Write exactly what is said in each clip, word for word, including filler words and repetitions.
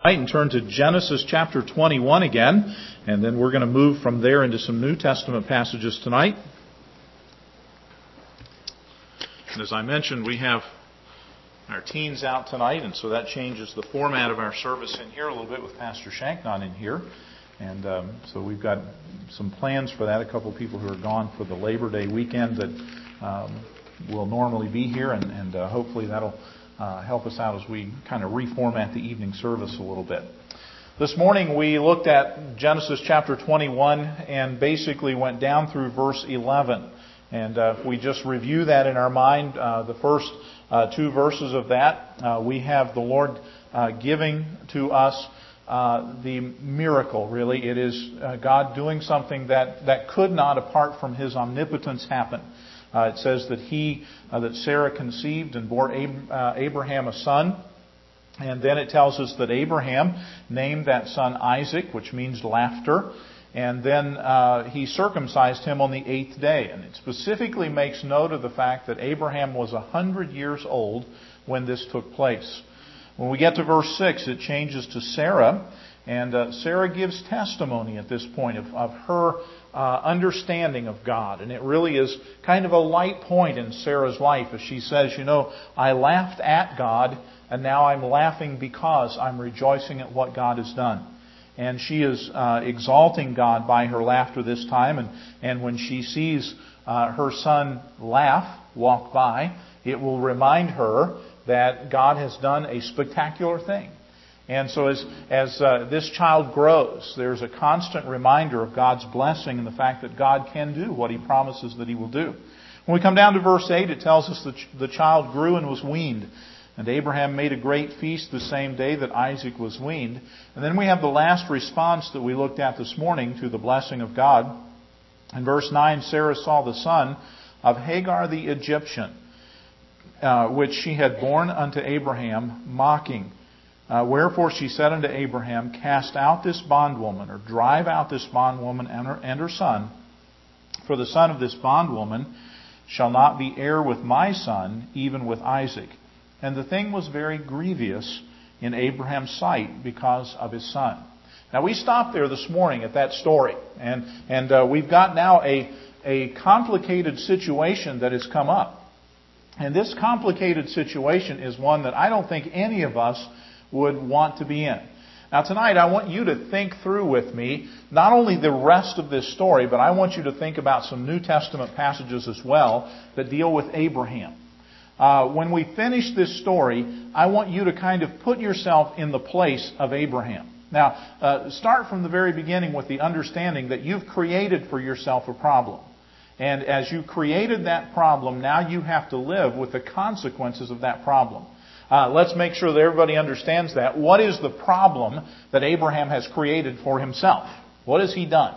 And turn to Genesis chapter twenty-one again, and then we're going to move from there into some New Testament passages tonight. And as I mentioned, we have our teens out tonight, and so that changes the format of our service in here a little bit with Pastor Shank not in here. And um, so we've got some plans for that. A couple of people who are gone for the Labor Day weekend that um, will normally be here, and, and uh, hopefully that'll Uh, help us out as we kind of reformat the evening service a little bit. This morning we looked at Genesis chapter twenty-one and basically went down through verse eleven. And uh, if we just review that in our mind, uh, the first uh, two verses of that, uh, we have the Lord uh, giving to us uh, the miracle, really. It is uh, God doing something that, that could not, apart from His omnipotence, happen. Uh, it says that he, uh, that Sarah conceived and bore Ab- uh, Abraham a son. And then it tells us that Abraham named that son Isaac, which means laughter. And then uh, he circumcised him on the eighth day. And it specifically makes note of the fact that Abraham was a hundred years old when this took place. When we get to verse six, it changes to Sarah. And uh, Sarah gives testimony at this point of, of her uh, understanding of God. And it really is kind of a light point in Sarah's life as she says, you know, I laughed at God and now I'm laughing because I'm rejoicing at what God has done. And she is uh, exalting God by her laughter this time. And, and when she sees uh, her son laugh, walk by, it will remind her that God has done a spectacular thing. And so as, as uh, this child grows, there's a constant reminder of God's blessing and the fact that God can do what He promises that He will do. When we come down to verse eight, it tells us that the child grew and was weaned. And Abraham made a great feast the same day that Isaac was weaned. And then we have the last response that we looked at this morning to the blessing of God. In verse nine, Sarah saw the son of Hagar the Egyptian, uh, which she had borne unto Abraham, mocking. Uh, wherefore she said unto Abraham, cast out this bondwoman, or drive out this bondwoman and her, and her son, for the son of this bondwoman shall not be heir with my son, even with Isaac. And the thing was very grievous in Abraham's sight because of his son. Now we stopped there this morning at that story, and and uh, we've got now a a complicated situation that has come up. And this complicated situation is one that I don't think any of us would want to be in. Now tonight I want you to think through with me not only the rest of this story, but I want you to think about some New Testament passages as well that deal with Abraham. Uh, when we finish this story, I want you to kind of put yourself in the place of Abraham. Now, uh, start from the very beginning with the understanding that you've created for yourself a problem. And as you created that problem, now you have to live with the consequences of that problem. Uh, let's make sure that everybody understands that. What is the problem that Abraham has created for himself? What has he done?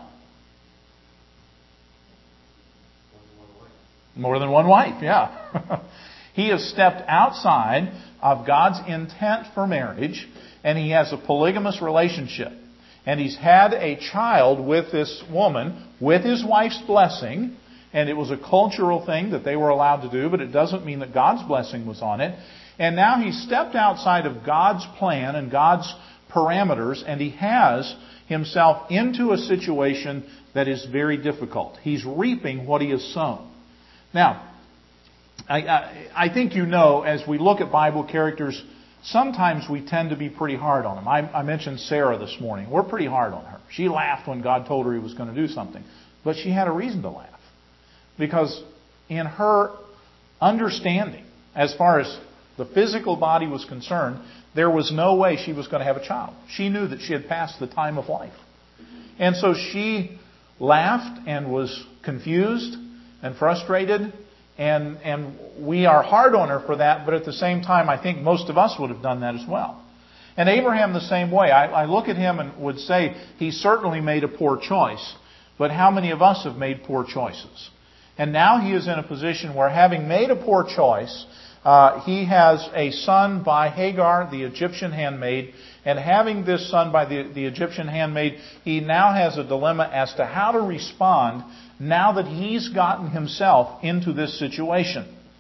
More than one wife, yeah. He has stepped outside of God's intent for marriage, and he has a polygamous relationship. And he's had a child with this woman, with his wife's blessing, and it was a cultural thing that they were allowed to do, but it doesn't mean that God's blessing was on it. And now he's stepped outside of God's plan and God's parameters, and he has himself into a situation that is very difficult. He's reaping what he has sown. Now, I, I, I think you know, as we look at Bible characters, sometimes we tend to be pretty hard on them. I, I mentioned Sarah this morning. We're pretty hard on her. She laughed when God told her He was going to do something. But she had a reason to laugh. Because in her understanding, as far as the physical body was concerned, there was no way she was going to have a child. She knew that she had passed the time of life. And so she laughed and was confused and frustrated. And, and we are hard on her for that, but at the same time, I think most of us would have done that as well. And Abraham the same way. I, I look at him and would say he certainly made a poor choice. But how many of us have made poor choices? And now he is in a position where, having made a poor choice, uh, he has a son by Hagar, the Egyptian handmaid. And having this son by the, the Egyptian handmaid, he now has a dilemma as to how to respond now that he's gotten himself into this situation.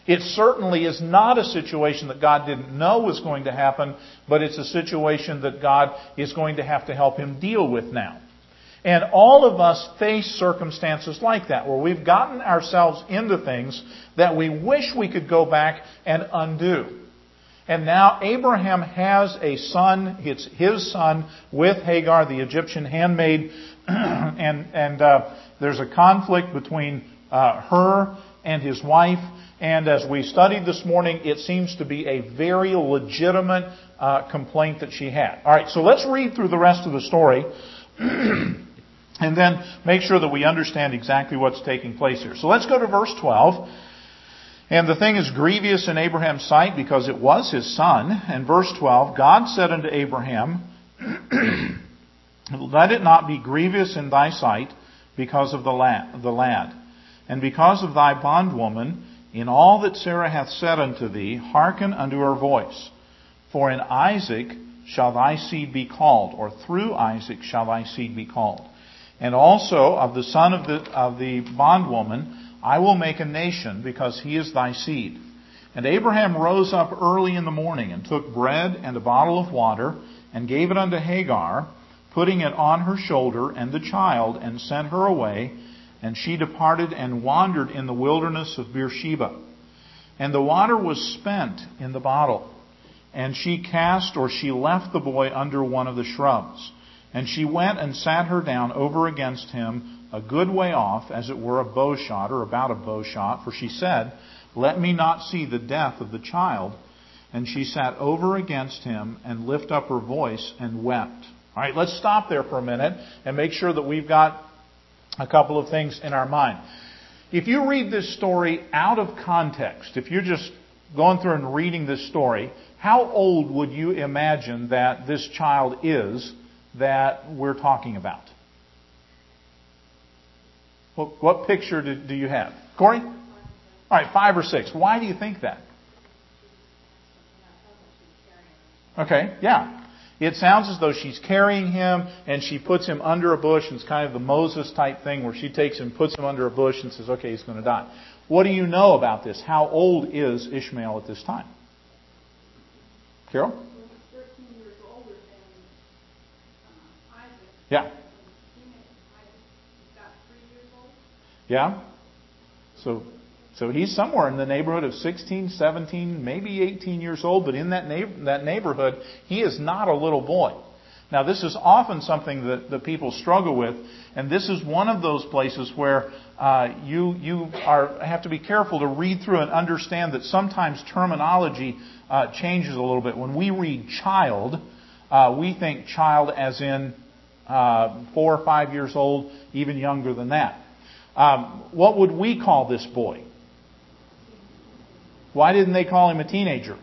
It certainly is not a situation that God didn't know was going to happen, but it's a situation that God is going to have to help him deal with now. And all of us face circumstances like that, where we've gotten ourselves into things that we wish we could go back and undo. And now Abraham has a son, it's his son, with Hagar, the Egyptian handmaid, and, and uh, there's a conflict between uh, her and his wife. And as we studied this morning, it seems to be a very legitimate uh, complaint that she had. All right, so let's read through the rest of the story and then make sure that we understand exactly what's taking place here. So let's go to verse twelve. And the thing is grievous in Abraham's sight because it was his son. And verse twelve, God said unto Abraham, let it not be grievous in thy sight because of the lad, the lad. And because of thy bondwoman, in all that Sarah hath said unto thee, hearken unto her voice. For in Isaac shall thy seed be called, or through Isaac shall thy seed be called. And also of the son of the, of the bondwoman, I will make a nation, because he is thy seed. And Abraham rose up early in the morning, and took bread and a bottle of water, and gave it unto Hagar, putting it on her shoulder and the child, and sent her away. And she departed and wandered in the wilderness of Beersheba. And the water was spent in the bottle. And she cast, or she left the boy under one of the shrubs. And she went and sat her down over against him a good way off, as it were a bow shot, or about a bow shot. For she said, let me not see the death of the child. And she sat over against him and lifted up her voice and wept. All right, let's stop there for a minute and make sure that we've got a couple of things in our mind. If you read this story out of context, if you're just going through and reading this story, how old would you imagine that this child is that we're talking about? What, what picture do, do you have? Corey? All right, five or six. Why do you think that? Okay, yeah. It sounds as though she's carrying him and she puts him under a bush, and it's kind of the Moses type thing where she takes him, puts him under a bush and says, okay, he's going to die. What do you know about this? How old is Ishmael at this time? Carol? thirteen years older than Isaac. Yeah. Isaac got three years old. Yeah. So so he's somewhere in the neighborhood of sixteen, seventeen, maybe eighteen years old, but in that neighbor, that neighborhood, he is not a little boy. Now, this is often something that, that people struggle with, and this is one of those places where uh, you you are have to be careful to read through and understand that sometimes terminology uh, changes a little bit. When we read child, uh, we think child as in uh, four or five years old, even younger than that. Um, what would we call this boy? Why didn't they call him a teenager?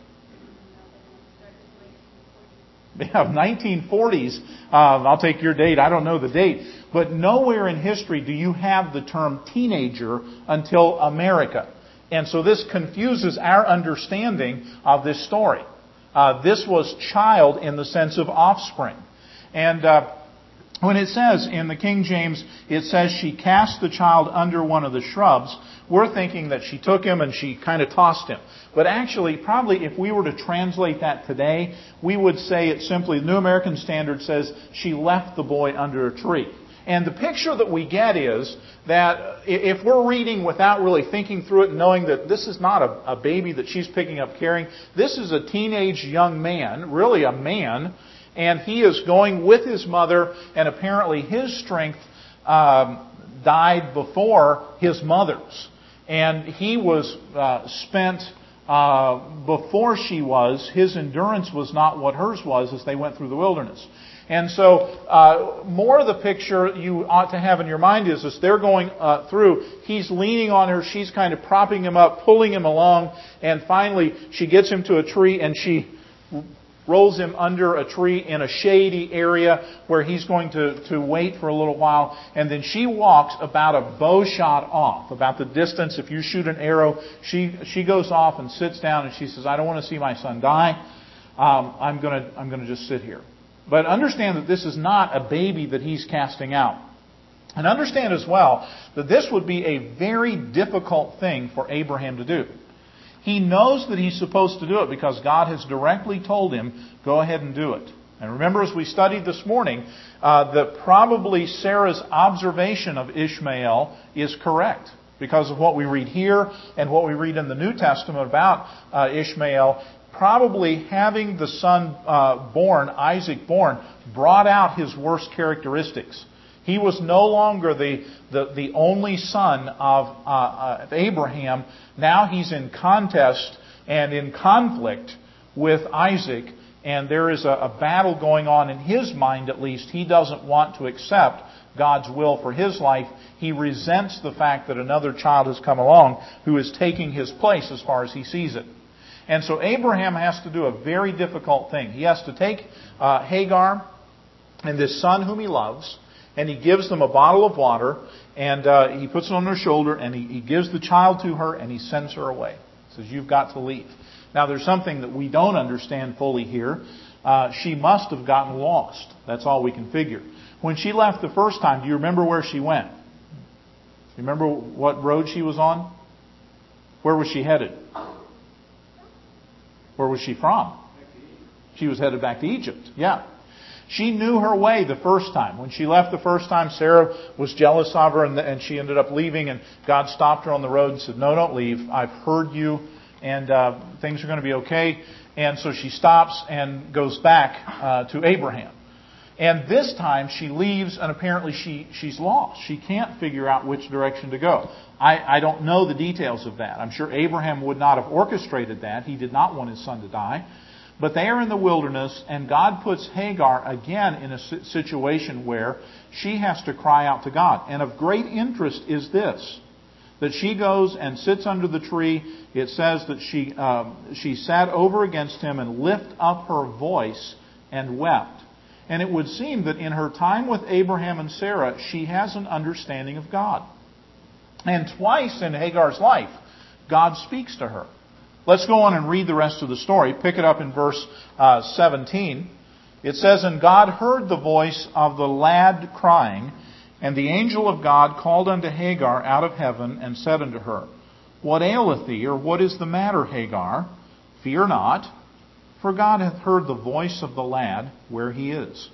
Yeah, nineteen forties. Um, I'll take your date. I don't know the date. But nowhere in history do you have the term teenager until America. And so this confuses our understanding of this story. Uh, this was child in the sense of offspring. And uh, when it says in the King James, it says she cast the child under one of the shrubs, we're thinking that she took him and she kind of tossed him. But actually, probably if we were to translate that today, we would say it simply, the New American Standard says she left the boy under a tree. And the picture that we get is that if we're reading without really thinking through it and knowing that this is not a, a baby that she's picking up carrying, this is a teenage young man, really a man, and he is going with his mother, and apparently his strength um, died before his mother's. And he was uh, spent uh, before she was. His endurance was not what hers was as they went through the wilderness. And so uh, more of the picture you ought to have in your mind is as they're going uh, through, he's leaning on her, she's kind of propping him up, pulling him along, and finally she gets him to a tree and she rolls him under a tree in a shady area where he's going to, to wait for a little while. And then she walks about a bow shot off, about the distance. If you shoot an arrow, she she goes off and sits down and she says, I don't want to see my son die. Um, I'm going to I'm going to just sit here. But understand that this is not a baby that he's casting out. And understand as well that this would be a very difficult thing for Abraham to do. He knows that he's supposed to do it because God has directly told him, go ahead and do it. And remember, as we studied this morning, uh, that probably Sarah's observation of Ishmael is correct because of what we read here and what we read in the New Testament about uh, Ishmael. Probably having the son uh, born, Isaac born, brought out his worst characteristics. He was no longer the, the, the only son of uh, uh, Abraham. Now he's in contest and in conflict with Isaac. And there is a, a battle going on in his mind, at least. He doesn't want to accept God's will for his life. He resents the fact that another child has come along who is taking his place as far as he sees it. And so Abraham has to do a very difficult thing. He has to take uh, Hagar and this son whom he loves, and he gives them a bottle of water, and uh, he puts it on her shoulder, and he, he gives the child to her, and he sends her away. He says, you've got to leave. Now, there's something that we don't understand fully here. Uh, she must have gotten lost. That's all we can figure. When she left the first time, do you remember where she went? You remember what road she was on? Where was she headed? Where was she from? She was headed back to Egypt. Yeah. She knew her way the first time. When she left the first time, Sarah was jealous of her, and, and she ended up leaving, and God stopped her on the road and said, no, don't leave. I've heard you, and uh, things are going to be okay. And so she stops and goes back uh, to Abraham. And this time she leaves, and apparently she, she's lost. She can't figure out which direction to go. I, I don't know the details of that. I'm sure Abraham would not have orchestrated that. He did not want his son to die. But they are in the wilderness, and God puts Hagar again in a situation where she has to cry out to God. And of great interest is this, that she goes and sits under the tree. It says that she um, she sat over against him and lifted up her voice and wept. And it would seem that in her time with Abraham and Sarah, she has an understanding of God. And twice in Hagar's life, God speaks to her. Let's go on and read the rest of the story. Pick it up in verse uh, seventeen. It says, and God heard the voice of the lad crying, and the angel of God called unto Hagar out of heaven, and said unto her, what aileth thee, or what is the matter, Hagar? Fear not, for God hath heard the voice of the lad where he is.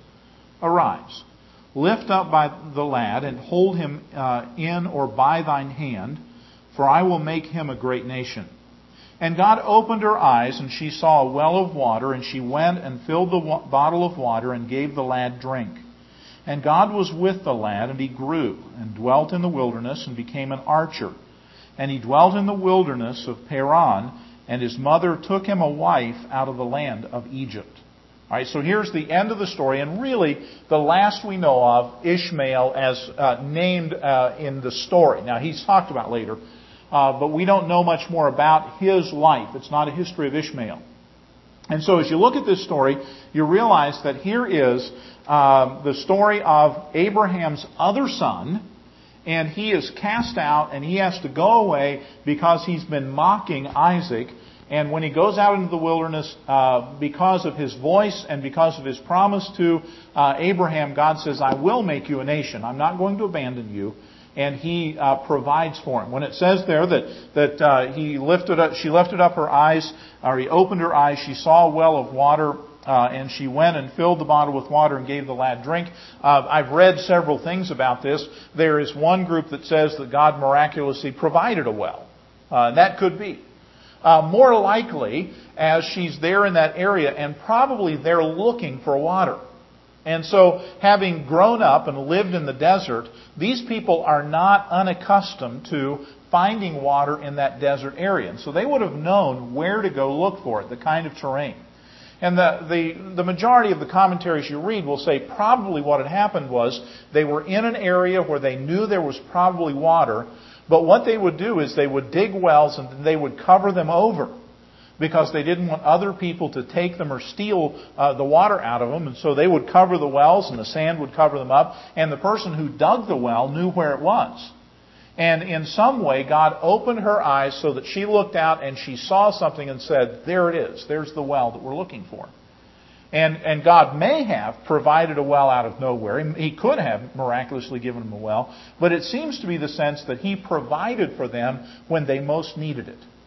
Arise, lift up by the lad, and hold him uh, in or by thine hand, for I will make him a great nation. And God opened her eyes, and she saw a well of water, and she went and filled the wa- bottle of water and gave the lad drink. And God was with the lad, and he grew, and dwelt in the wilderness, and became an archer. And he dwelt in the wilderness of Paran, and his mother took him a wife out of the land of Egypt. All right, so here's the end of the story, and really the last we know of Ishmael as uh, named uh, in the story. Now, he's talked about later. Uh, but we don't know much more about his life. It's not a history of Ishmael. And so as you look at this story, you realize that here is uh, the story of Abraham's other son, and he is cast out, and he has to go away because he's been mocking Isaac. And when he goes out into the wilderness, uh, because of his voice and because of his promise to uh, Abraham, God says, I will make you a nation. I'm not going to abandon you. And he uh, provides for him. When it says there that that uh, he lifted up, she lifted up her eyes, or he opened her eyes, she saw a well of water, uh, and she went and filled the bottle with water and gave the lad drink. Uh, I've read several things about this. There is one group that says that God miraculously provided a well. Uh, and that could be. Uh, more likely, as she's there in that area, and probably they're looking for water. And so, having grown up and lived in the desert, these people are not unaccustomed to finding water in that desert area. And so they would have known where to go look for it, the kind of terrain. And the, the, the majority of the commentaries you read will say probably what had happened was they were in an area where they knew there was probably water, but what they would do is they would dig wells and then they would cover them over, because they didn't want other people to take them or steal uh, the water out of them. And so they would cover the wells, and the sand would cover them up. And the person who dug the well knew where it was. And in some way, God opened her eyes so that she looked out and she saw something and said, there it is. There's the well that we're looking for. And, and God may have provided a well out of nowhere. He could have miraculously given them a well. But it seems to be the sense that He provided for them when they most needed it.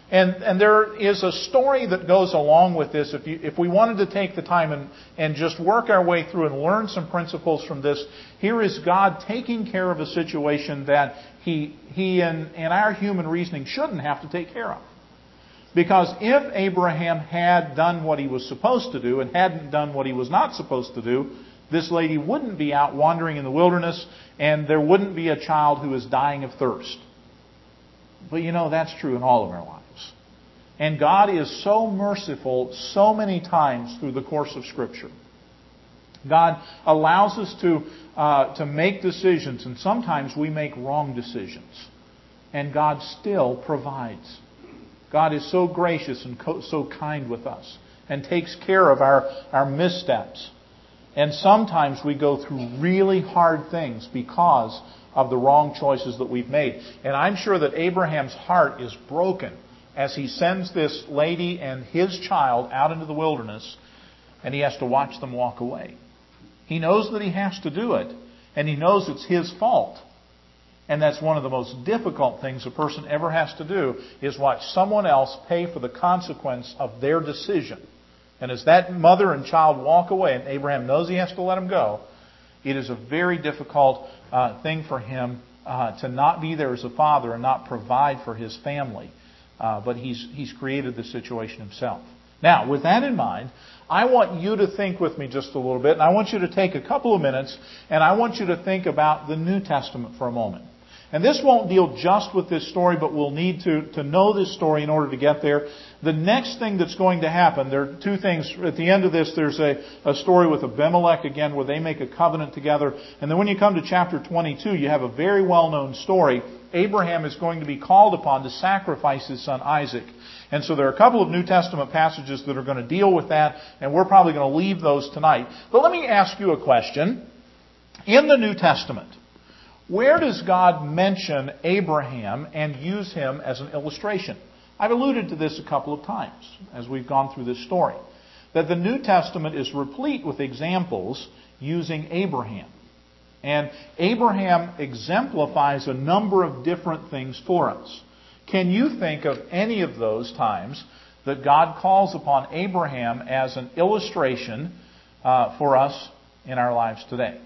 And, and there is a story that goes along with this. If, you, if we wanted to take the time and, and just work our way through and learn some principles from this, here is God taking care of a situation that He, he in, in our human reasoning shouldn't have to take care of. Because if Abraham had done what he was supposed to do and hadn't done what he was not supposed to do, this lady wouldn't be out wandering in the wilderness and there wouldn't be a child who is dying of thirst. But you know, that's true in all of our lives. And God is so merciful so many times through the course of Scripture. God allows us to, uh, to make decisions, and sometimes we make wrong decisions. And God still provides. God is so gracious and co- so kind with us and takes care of our, our missteps. And sometimes we go through really hard things because of the wrong choices that we've made. And I'm sure that Abraham's heart is broken as he sends this lady and his child out into the wilderness, and he has to watch them walk away. He knows that he has to do it, and he knows it's his fault. And that's one of the most difficult things a person ever has to do, is watch someone else pay for the consequence of their decision. And as that mother and child walk away, and Abraham knows he has to let them go, it is a very difficult uh, thing for him uh, to not be there as a father and not provide for his family. Uh, but he's he's created the situation himself. Now, with that in mind, I want you to think with me just a little bit, and I want you to take a couple of minutes, and I want you to think about the New Testament for a moment. And this won't deal just with this story, but we'll need to, to know this story in order to get there. The next thing that's going to happen, there are two things. At the end of this, there's a, a story with Abimelech again, where they make a covenant together. And then when you come to chapter twenty-two, you have a very well-known story. Abraham is going to be called upon to sacrifice his son Isaac. And so there are a couple of New Testament passages that are going to deal with that, and we're probably going to leave those tonight. But let me ask you a question. In the New Testament, where does God mention Abraham and use him as an illustration? I've alluded to this a couple of times as we've gone through this story. That the New Testament is replete with examples using Abraham. And Abraham exemplifies a number of different things for us. Can you think of any of those times that God calls upon Abraham as an illustration uh, for us in our lives today?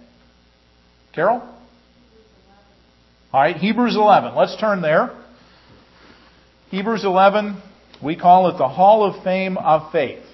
Carol? All right, Hebrews eleven. Let's turn there. Hebrews eleven, we call it the Hall of Fame of Faith.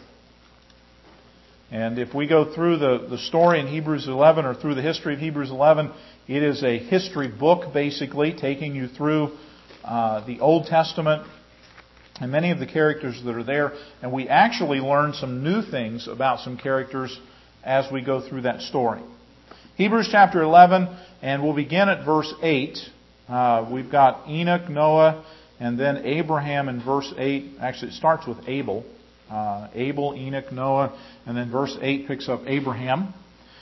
And if we go through the, the story in Hebrews eleven, or through the history of Hebrews eleven, it is a history book, basically, taking you through uh, the Old Testament and many of the characters that are there. And we actually learn some new things about some characters as we go through that story. Hebrews chapter eleven, and we'll begin at verse eight. Uh, we've got Enoch, Noah, and then Abraham in verse eight. Actually, it starts with Abel. Uh, Abel, Enoch, Noah, and then verse eight picks up Abraham.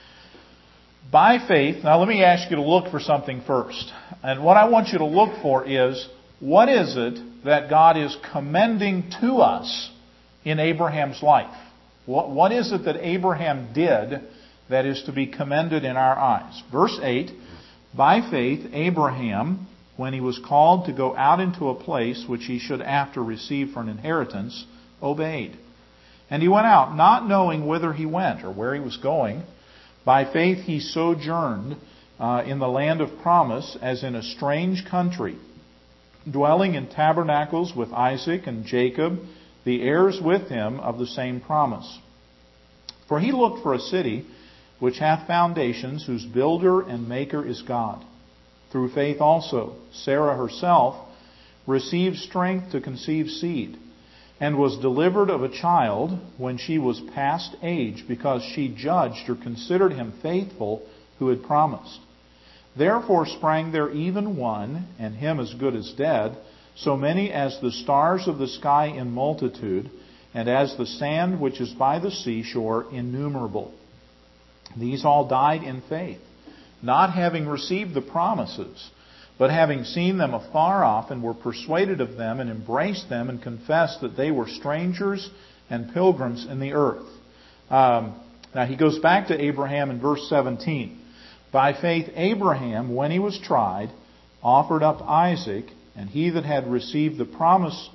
By faith, now let me ask you to look for something first. And what I want you to look for is, what is it that God is commending to us in Abraham's life? What, what is it that Abraham did that is to be commended in our eyes? Verse eight, by faith, Abraham, when he was called to go out into a place which he should after receive for an inheritance, obeyed. And he went out, not knowing whither he went or where he was going. By faith he sojourned uh, in the land of promise, as in a strange country, dwelling in tabernacles with Isaac and Jacob, the heirs with him of the same promise. For he looked for a city which hath foundations, whose builder and maker is God. Through faith also Sarah herself received strength to conceive seed, and was delivered of a child when she was past age, because she judged or considered him faithful who had promised. Therefore sprang there even one, and him as good as dead, so many as the stars of the sky in multitude, and as the sand which is by the seashore innumerable. These all died in faith, not having received the promises, but having seen them afar off, and were persuaded of them, and embraced them, and confessed that they were strangers and pilgrims in the earth. Um, now he goes back to Abraham in verse seventeen. By faith Abraham, when he was tried, offered up Isaac, and he that had received the promise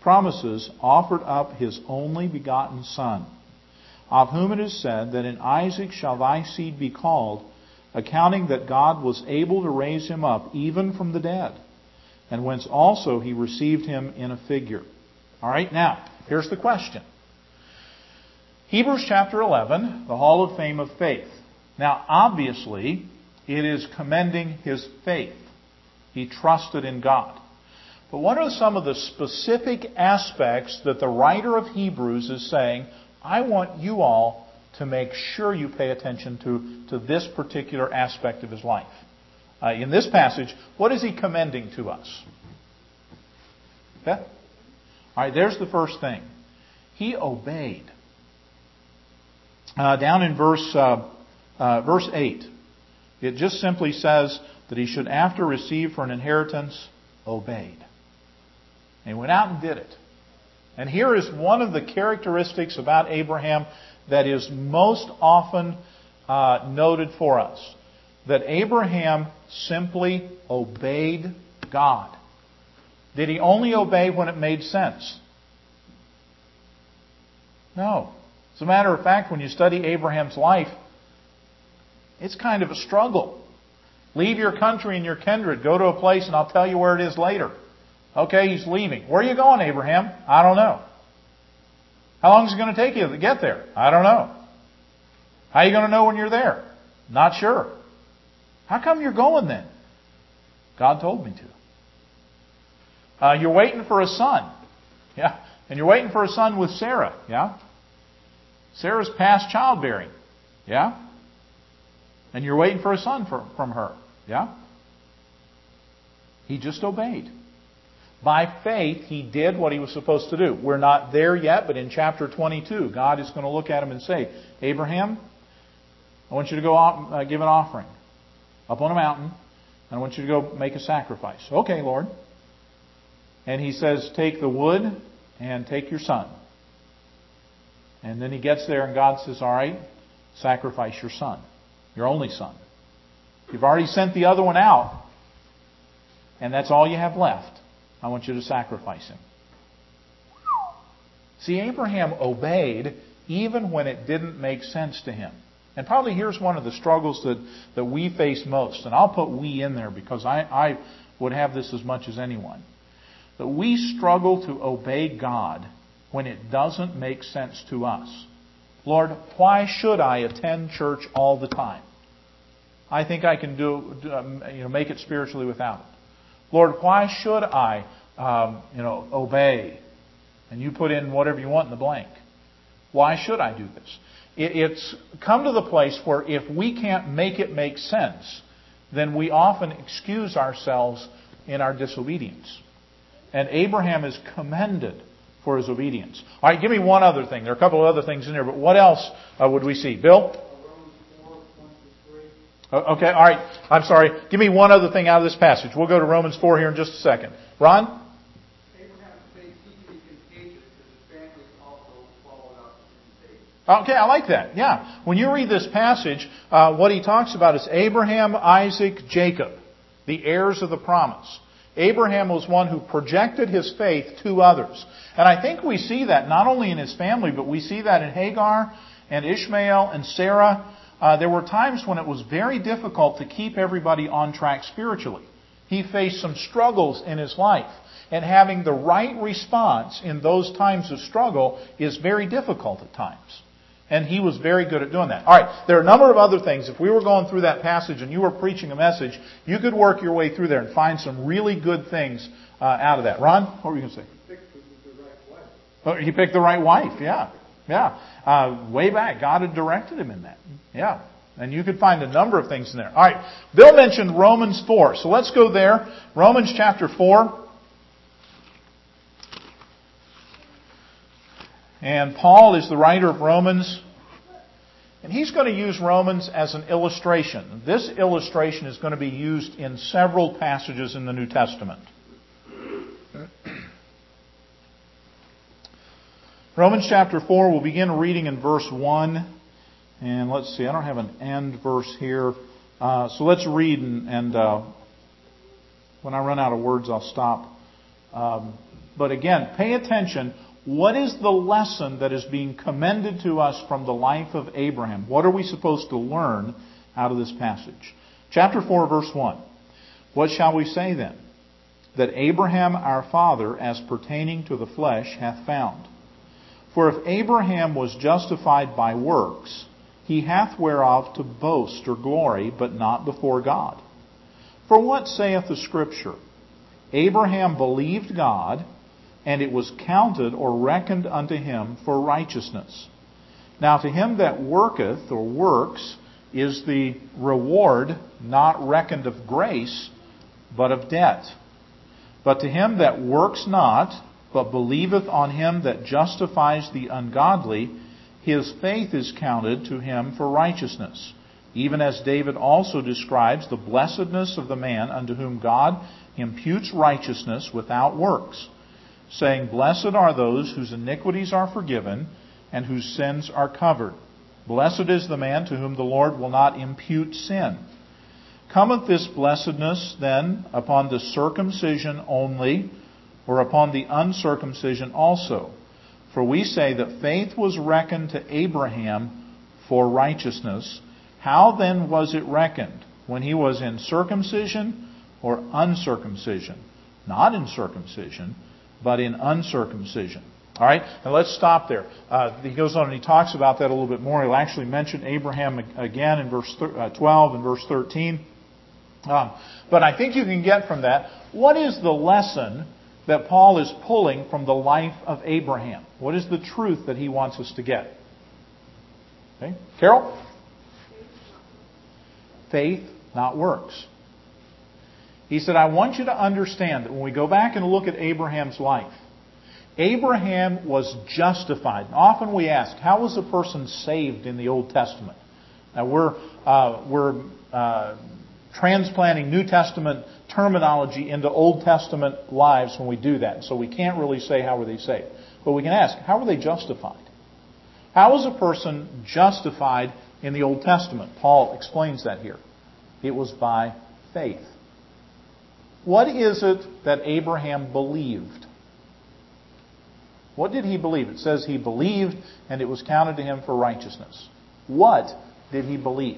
promises, offered up His only begotten Son, of whom it is said that in Isaac shall thy seed be called, accounting that God was able to raise him up even from the dead, and whence also He received him in a figure. All right, now, here's the question. Hebrews chapter eleven, the Hall of Fame of Faith. Now, obviously, it is commending his faith. He trusted in God. But what are some of the specific aspects that the writer of Hebrews is saying, I want you all to make sure you pay attention to, to this particular aspect of his life? Uh, in this passage, what is he commending to us? Okay? All right, there's the first thing. He obeyed. Uh, down in verse uh, uh, verse eight, it just simply says that he should, after receive for an inheritance, obeyed. And he went out and did it. And here is one of the characteristics about Abraham that is most often uh, noted for us. That Abraham simply obeyed God. Did he only obey when it made sense? No. As a matter of fact, when you study Abraham's life, it's kind of a struggle. Leave your country and your kindred. Go to a place and I'll tell you where it is later. Okay, he's leaving. Where are you going, Abraham? I don't know. How long is it going to take you to get there? I don't know. How are you going to know when you're there? Not sure. How come you're going then? God told me to. Uh, you're waiting for a son. Yeah. And you're waiting for a son with Sarah. Yeah. Sarah's past childbearing. Yeah. And you're waiting for a son for, from her. Yeah. He just obeyed. By faith, he did what he was supposed to do. We're not there yet, but in chapter twenty-two, God is going to look at him and say, Abraham, I want you to go out, uh, give an offering up on a mountain, and I want you to go make a sacrifice. Okay, Lord. And he says, take the wood and take your son. And then he gets there and God says, all right, sacrifice your son, your only son. You've already sent the other one out, and that's all you have left. I want you to sacrifice him. See, Abraham obeyed even when it didn't make sense to him. And probably here's one of the struggles that, that we face most. And I'll put we in there because I, I would have this as much as anyone. That we struggle to obey God when it doesn't make sense to us. Lord, why should I attend church all the time? I think I can do, you know, make it spiritually without it. Lord, why should I, um, you know, obey? And you put in whatever you want in the blank. Why should I do this? It, it's come to the place where if we can't make it make sense, then we often excuse ourselves in our disobedience. And Abraham is commended for his obedience. All right, give me one other thing. There are a couple of other things in there, but what else uh, would we see? Bill? Okay, all right. I'm sorry. Give me one other thing out of this passage. We'll go to Romans four here in just a second. Ron? Abraham's faith seemed to be contagious because his family also followed up in faith. Okay, I like that. Yeah. When you read this passage, uh, what he talks about is Abraham, Isaac, Jacob, the heirs of the promise. Abraham was one who projected his faith to others. And I think we see that not only in his family, but we see that in Hagar and Ishmael and Sarah. Uh, there were times when it was very difficult to keep everybody on track spiritually. He faced some struggles in his life. And having the right response in those times of struggle is very difficult at times. And he was very good at doing that. All right, there are a number of other things. If we were going through that passage and you were preaching a message, you could work your way through there and find some really good things uh, out of that. Ron, what were you going to say? He picked the right wife. Oh, he picked the right wife, yeah. Yeah. Uh, way back, God had directed him in that. Yeah. And you could find a number of things in there. All right. Bill mentioned Romans four. So let's go there. Romans chapter four. And Paul is the writer of Romans. And he's going to use Romans as an illustration. This illustration is going to be used in several passages in the New Testament. Romans chapter four, we'll begin reading in verse one. And let's see, I don't have an end verse here. Uh, so let's read, and, and uh, when I run out of words, I'll stop. Um, But again, pay attention. What is the lesson that is being commended to us from the life of Abraham? What are we supposed to learn out of this passage? Chapter four, verse one. What shall we say then? That Abraham our father, as pertaining to the flesh, hath found. For if Abraham was justified by works, he hath whereof to boast or glory, but not before God. For what saith the Scripture? Abraham believed God, and it was counted or reckoned unto him for righteousness. Now to him that worketh or works is the reward not reckoned of grace, but of debt. But to him that works not, but believeth on him that justifies the ungodly, his faith is counted to him for righteousness. Even as David also describes the blessedness of the man unto whom God imputes righteousness without works, saying, Blessed are those whose iniquities are forgiven and whose sins are covered. Blessed is the man to whom the Lord will not impute sin. Cometh this blessedness then upon the circumcision only, or upon the uncircumcision also? For we say that faith was reckoned to Abraham for righteousness. How then was it reckoned? When he was in circumcision or uncircumcision? Not in circumcision, but in uncircumcision. All right, and let's stop there. Uh, he goes on and he talks about that a little bit more. He'll actually mention Abraham again in verse twelve and verse thirteen. Um, but I think you can get from that, what is the lesson that Paul is pulling from the life of Abraham? What is the truth that he wants us to get? Okay, Carol? Faith, not works. He said, I want you to understand that when we go back and look at Abraham's life, Abraham was justified. Often we ask, how was a person saved in the Old Testament? Now we're uh, we're uh, transplanting New Testament terminology into Old Testament lives when we do that. So we can't really say how were they saved. But we can ask, how were they justified? How was a person justified in the Old Testament? Paul explains that here. It was by faith. What is it that Abraham believed? What did he believe? It says he believed and it was counted to him for righteousness. What did he believe?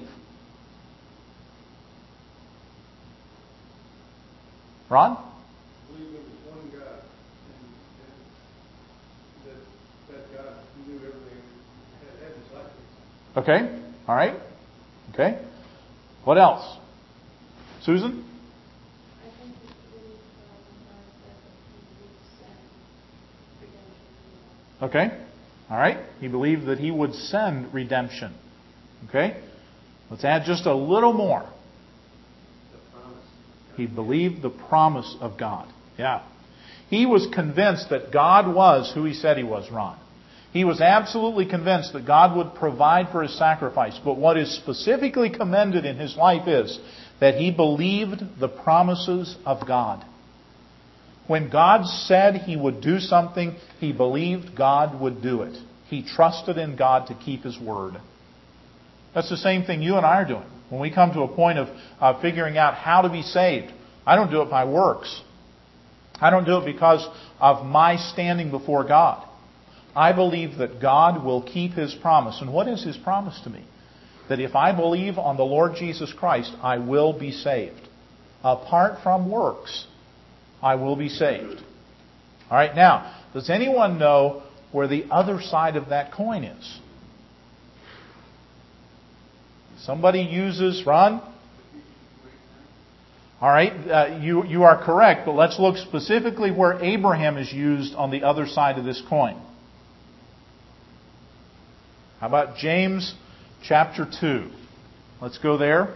Ron? I believe there was one God, and, and that, that God knew everything, had, had his life. Okay. All right. Okay. What else? Susan? I think he believed God that he would send redemption. Okay. All right. He believed that he would send redemption. Okay. Let's add just a little more. The promise. He believed the promise of God. Yeah. He was convinced that God was who he said he was, Ron. He was absolutely convinced that God would provide for his sacrifice. But what is specifically commended in his life is that he believed the promises of God. When God said he would do something, he believed God would do it. He trusted in God to keep his word. That's the same thing you and I are doing. When we come to a point of uh, figuring out how to be saved, I don't do it by works. I don't do it because of my standing before God. I believe that God will keep his promise. And what is his promise to me? That if I believe on the Lord Jesus Christ, I will be saved. Apart from works, I will be saved. All right, now, does anyone know where the other side of that coin is? Somebody uses, Ron? All right, uh, you, you are correct, but let's look specifically where Abraham is used on the other side of this coin. How about James chapter two? Let's go there.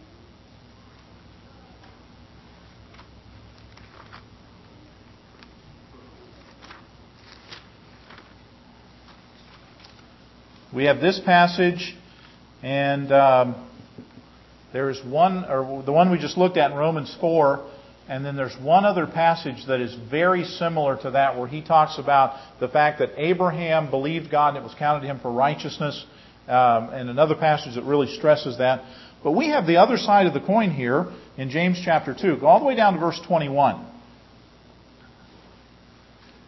We have this passage, and um, there's one, or the one we just looked at in Romans four, and then there's one other passage that is very similar to that, where he talks about the fact that Abraham believed God and it was counted to him for righteousness, um, and another passage that really stresses that. But we have the other side of the coin here in James chapter two. Go all the way down to verse twenty-one.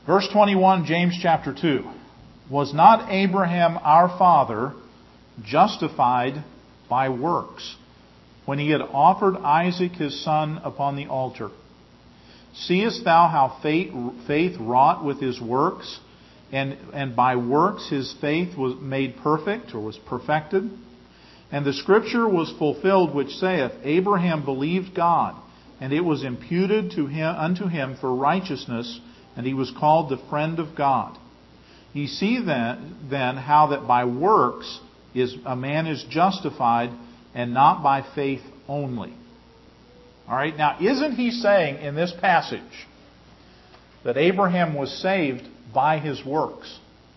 Verse twenty-one, James chapter two. Was not Abraham our father justified by works when he had offered Isaac his son upon the altar? Seest thou how faith, faith wrought with his works, and, and by works his faith was made perfect, or was perfected? And the scripture was fulfilled which saith, Abraham believed God, and it was imputed to him unto him for righteousness, and he was called the friend of God. Ye see then, then how that by works is a man is justified, and not by faith only. All right, now isn't he saying in this passage that Abraham was saved by his works?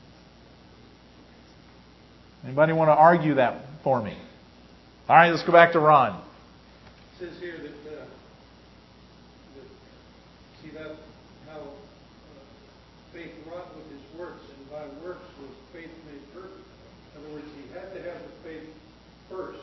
Anybody want to argue that for me? All right, let's go back to Ron. It says here that, uh, that see that how uh, faith wrought with his works, and by works was faith made perfect. In other words, he had to have the faith first,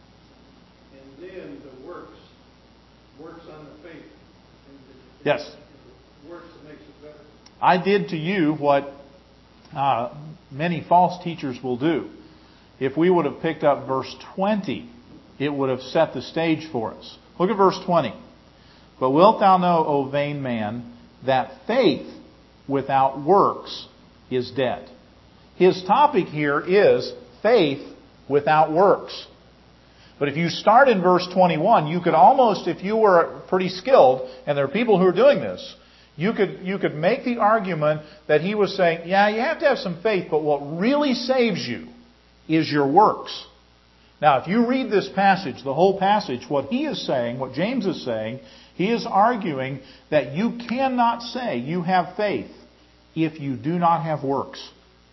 and then the works works on the faith. And the, Yes. the works that makes it better. I did to you what uh, many false teachers will do. If we would have picked up verse twenty, it would have set the stage for us. Look at verse twenty. But wilt thou know, O vain man, that faith without works is dead? His topic here is faith without works. But if you start in verse twenty-one, you could almost, if you were pretty skilled, and there are people who are doing this, you could, you could make the argument that he was saying, yeah, you have to have some faith, but what really saves you is your works. Now, if you read this passage, the whole passage, what he is saying, what James is saying, he is arguing that you cannot say you have faith if you do not have works.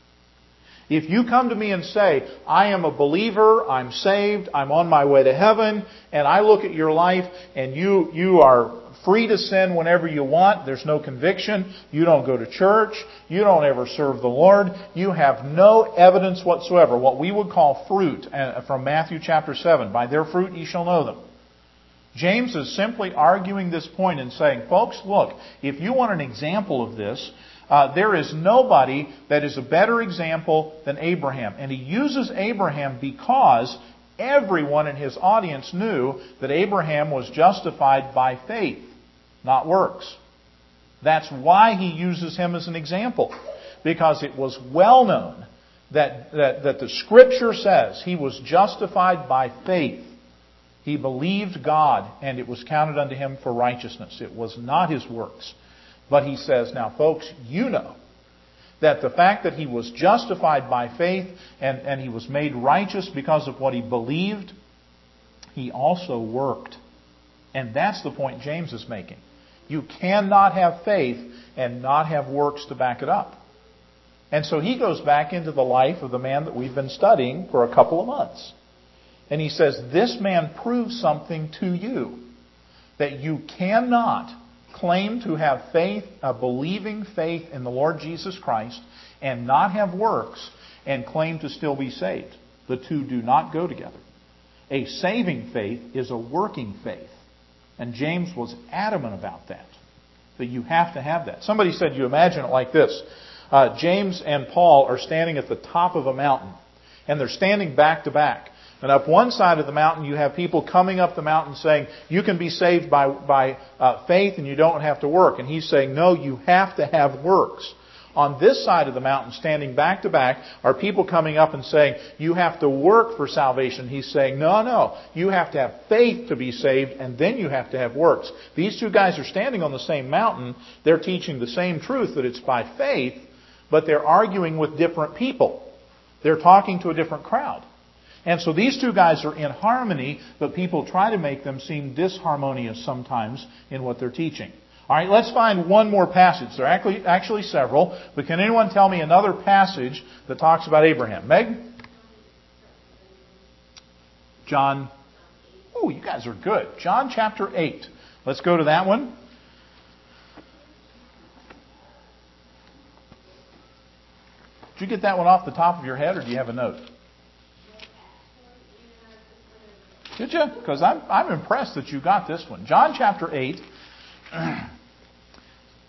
If you come to me and say, I am a believer, I'm saved, I'm on my way to heaven, and I look at your life and you, you are free to sin whenever you want, there's no conviction, you don't go to church, you don't ever serve the Lord, you have no evidence whatsoever, what we would call fruit from Matthew chapter seven, by their fruit ye shall know them. James is simply arguing this point and saying, folks, look, if you want an example of this, Uh, there is nobody that is a better example than Abraham. And he uses Abraham because everyone in his audience knew that Abraham was justified by faith, not works. That's why he uses him as an example. Because it was well known that, that, that the Scripture says he was justified by faith. He believed God and it was counted unto him for righteousness. It was not his works. But he says, now folks, you know that the fact that he was justified by faith and, and he was made righteous because of what he believed, he also worked. And that's the point James is making. You cannot have faith and not have works to back it up. And so he goes back into the life of the man that we've been studying for a couple of months. And he says, this man proves something to you, that you cannot claim to have faith, a believing faith in the Lord Jesus Christ, and not have works, and claim to still be saved. The two do not go together. A saving faith is a working faith. And James was adamant about that. That you have to have that. Somebody said, you imagine it like this. Uh, James and Paul are standing at the top of a mountain. And they're standing back to back. And up one side of the mountain, you have people coming up the mountain saying, you can be saved by, by uh, faith and you don't have to work. And he's saying, no, you have to have works. On this side of the mountain, standing back to back, are people coming up and saying, you have to work for salvation. He's saying, no, no, you have to have faith to be saved and then you have to have works. These two guys are standing on the same mountain. They're teaching the same truth, that it's by faith, but they're arguing with different people. They're talking to a different crowd. And so these two guys are in harmony, but people try to make them seem disharmonious sometimes in what they're teaching. All right, let's find one more passage. There are actually, actually several, but can anyone tell me another passage that talks about Abraham? Meg? John. Oh, you guys are good. John chapter eight. Let's go to that one. Did you get that one off the top of your head, or do you have a note? Did you? Because I'm, I'm impressed that you got this one. John chapter eight.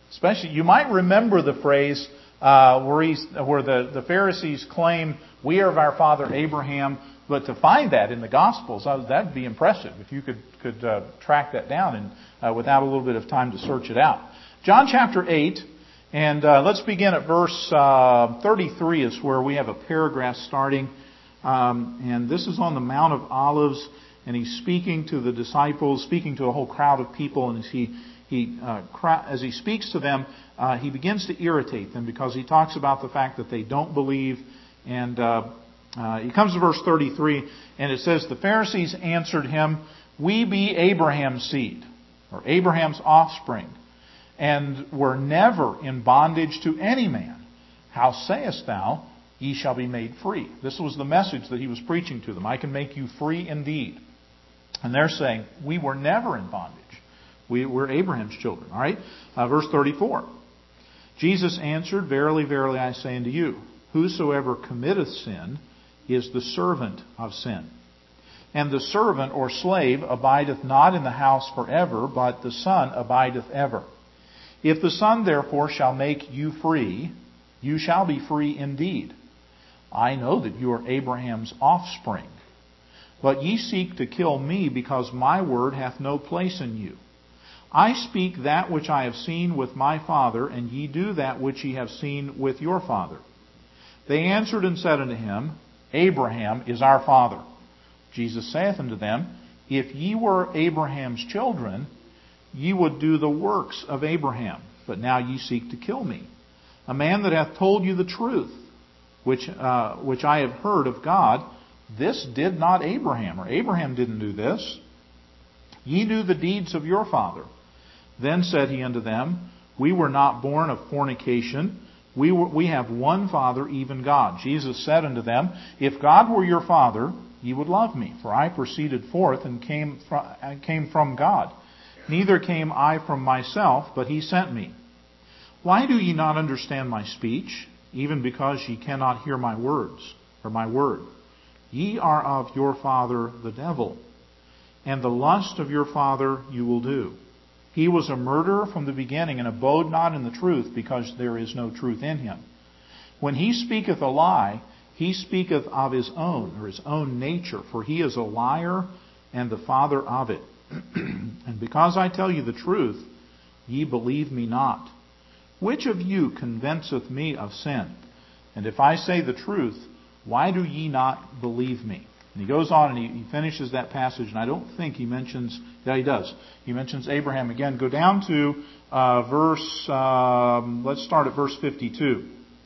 Especially, you might remember the phrase uh, where, he's, where the, the Pharisees claim, we are of our father Abraham. But to find that in the Gospels, uh, that would be impressive if you could, could uh, track that down and uh, without a little bit of time to search it out. John chapter eight, and uh, let's begin at verse uh, thirty-three is where we have a paragraph starting. Um, and this is on the Mount of Olives, and he's speaking to the disciples, speaking to a whole crowd of people, and as he, he uh, as he speaks to them, uh, he begins to irritate them because he talks about the fact that they don't believe, and uh, uh, he comes to verse thirty-three, and it says, the Pharisees answered him, we be Abraham's seed, or Abraham's offspring, and were never in bondage to any man. How sayest thou, ye shall be made free? This was the message that he was preaching to them. I can make you free indeed. And they're saying, we were never in bondage. We were Abraham's children. All right? Uh, verse thirty-four. Jesus answered, verily, verily, I say unto you, whosoever committeth sin is the servant of sin. And the servant or slave abideth not in the house forever, but the Son abideth ever. If the Son therefore shall make you free, you shall be free indeed. I know that you are Abraham's offspring. But ye seek to kill me, because my word hath no place in you. I speak that which I have seen with my Father, and ye do that which ye have seen with your father. They answered and said unto him, Abraham is our father. Jesus saith unto them, if ye were Abraham's children, ye would do the works of Abraham. But now ye seek to kill me, a man that hath told you the truth, which uh, which I have heard of God. This did not Abraham, or Abraham didn't do this. Ye knew the deeds of your father. Then said he unto them, we were not born of fornication. We were, we have one Father, even God. Jesus said unto them, if God were your Father, ye would love me, for I proceeded forth and came from, came from God. Neither came I from myself, but he sent me. Why do ye not understand my speech, even because ye cannot hear my words, or my word? Ye are of your father the devil, and the lust of your father you will do. He was a murderer from the beginning, and abode not in the truth, because there is no truth in him. When he speaketh a lie, he speaketh of his own, or his own nature, for he is a liar and the father of it. And because I tell you the truth, ye believe me not. Which of you convinceth me of sin? And if I say the truth, why do ye not believe me? And he goes on and he, he finishes that passage, and I don't think he mentions, yeah, he does. He mentions Abraham again. Go down to uh, verse, um, let's start at verse fifty-two.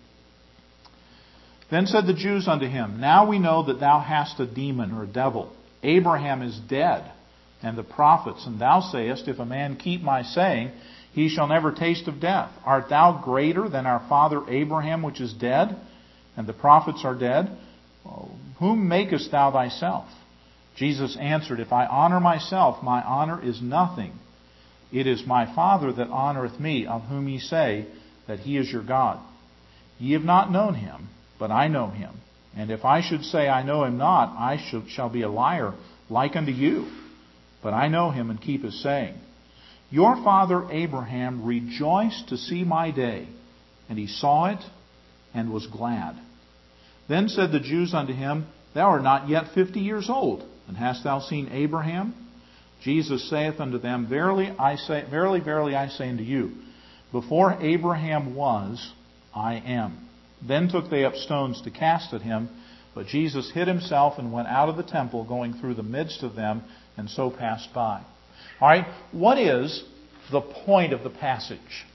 Then said the Jews unto him, now we know that thou hast a demon, or a devil. Abraham is dead, and the prophets, and thou sayest, if a man keep my saying, he shall never taste of death. Art thou greater than our father Abraham, which is dead, and the prophets are dead? Whom makest thou thyself? Jesus answered, if I honor myself, my honor is nothing. It is my Father that honoreth me, of whom ye say that he is your God. Ye have not known him, but I know him. And if I should say I know him not, I should, shall be a liar like unto you. But I know him and keep his saying. Your father Abraham rejoiced to see my day, and he saw it and was glad. Then said the Jews unto him, thou art not yet fifty years old, and hast thou seen Abraham? Jesus saith unto them, Verily, I say, verily, verily, I say unto you, before Abraham was, I am. Then took they up stones to cast at him, but Jesus hid himself and went out of the temple, going through the midst of them, and so passed by. All right, what is the point of the passage?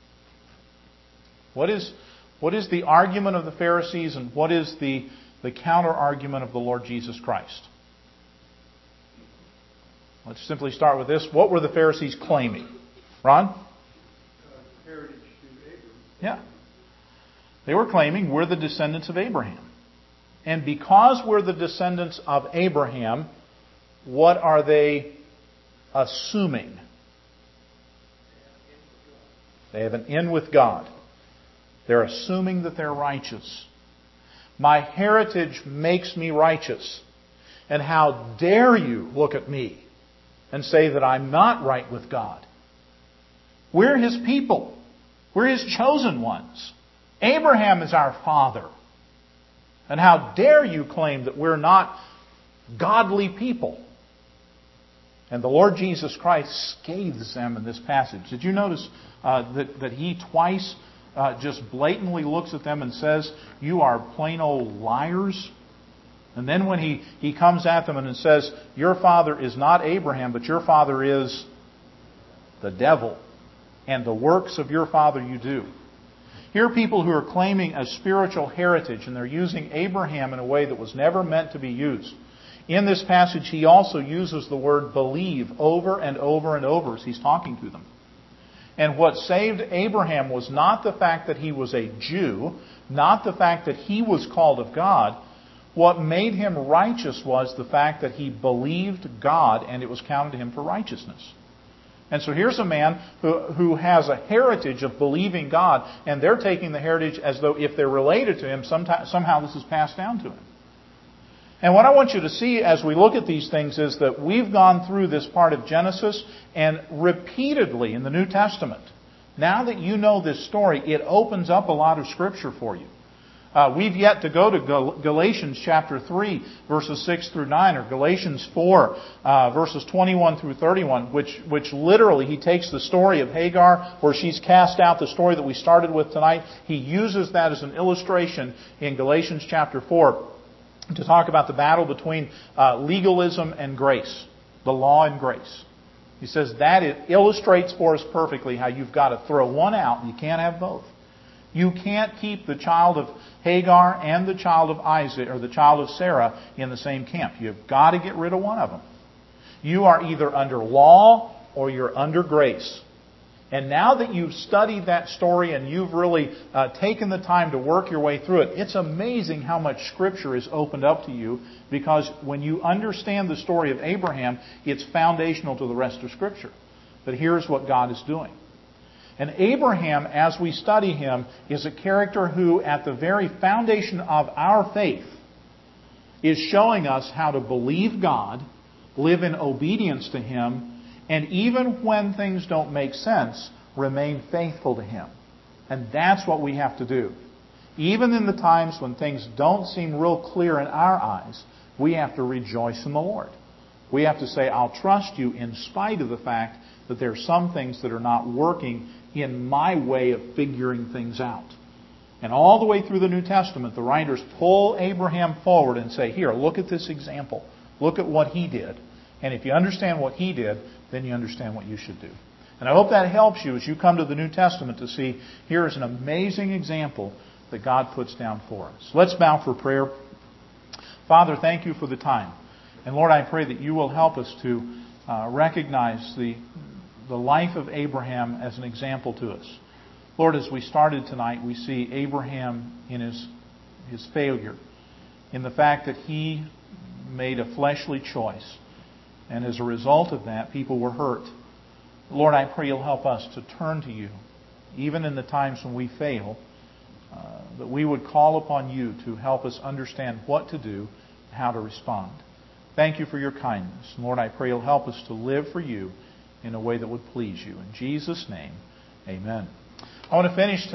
What is what is the argument of the Pharisees, and what is the, the counter-argument of the Lord Jesus Christ? Let's simply start with this. What were the Pharisees claiming? Ron? Uh, heritage to Abraham. Yeah. They were claiming we're the descendants of Abraham. And because we're the descendants of Abraham, what are they assuming? They have an in with God. They're assuming that they're righteous. My heritage makes me righteous. And how dare you look at me and say that I'm not right with God? We're His people. We're His chosen ones. Abraham is our father. And how dare you claim that we're not godly people? And the Lord Jesus Christ scathes them in this passage. Did you notice uh, that, that He twice uh, just blatantly looks at them and says, you are plain old liars? And then when he, he comes at them and says, your father is not Abraham, but your father is the devil. And the works of your father you do. Here are people who are claiming a spiritual heritage, and they're using Abraham in a way that was never meant to be used. In this passage, he also uses the word believe over and over and over as he's talking to them. And what saved Abraham was not the fact that he was a Jew, not the fact that he was called of God. What made him righteous was the fact that he believed God and it was counted to him for righteousness. And so here's a man who, who has a heritage of believing God, and they're taking the heritage as though if they're related to him, sometime, somehow this is passed down to him. And what I want you to see as we look at these things is that we've gone through this part of Genesis, and repeatedly in the New Testament, now that you know this story, it opens up a lot of Scripture for you. Uh, we've yet to go to Gal- Galatians chapter three, verses six through nine, or Galatians four, uh, verses twenty-one through thirty-one, which, which literally he takes the story of Hagar, where she's cast out, the story that we started with tonight. He uses that as an illustration in Galatians chapter four to talk about the battle between uh, legalism and grace, the law and grace. He says that it illustrates for us perfectly how you've got to throw one out and you can't have both. You can't keep the child of Hagar and the child of Isaac or the child of Sarah in the same camp. You've got to get rid of one of them. You are either under law or you're under grace. And now that you've studied that story and you've really uh, taken the time to work your way through it, it's amazing how much Scripture is opened up to you, because when you understand the story of Abraham, it's foundational to the rest of Scripture. But here's what God is doing. And Abraham, as we study him, is a character who, at the very foundation of our faith, is showing us how to believe God, live in obedience to Him, and even when things don't make sense, remain faithful to Him. And that's what we have to do. Even in the times when things don't seem real clear in our eyes, we have to rejoice in the Lord. We have to say, I'll trust you in spite of the fact that there are some things that are not working in my way of figuring things out. And all the way through the New Testament, the writers pull Abraham forward and say, here, look at this example. Look at what he did. And if you understand what he did, then you understand what you should do. And I hope that helps you as you come to the New Testament to see here is an amazing example that God puts down for us. Let's bow for prayer. Father, thank you for the time. And Lord, I pray that you will help us to uh, recognize the, the life of Abraham as an example to us. Lord, as we started tonight, we see Abraham in his, his failure, in the fact that he made a fleshly choice. And as a result of that, people were hurt. Lord, I pray you'll help us to turn to you, even in the times when we fail, uh, that we would call upon you to help us understand what to do, how to respond. Thank you for your kindness. Lord, I pray you'll help us to live for you in a way that would please you. In Jesus' name, amen. I want to finish tonight.